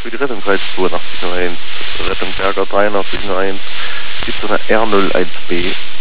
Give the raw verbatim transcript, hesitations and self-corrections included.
für die Rettung zweiundachtzig null eins, Rettung Berger dreiundachtzig null eins, siebzehner R null eins B.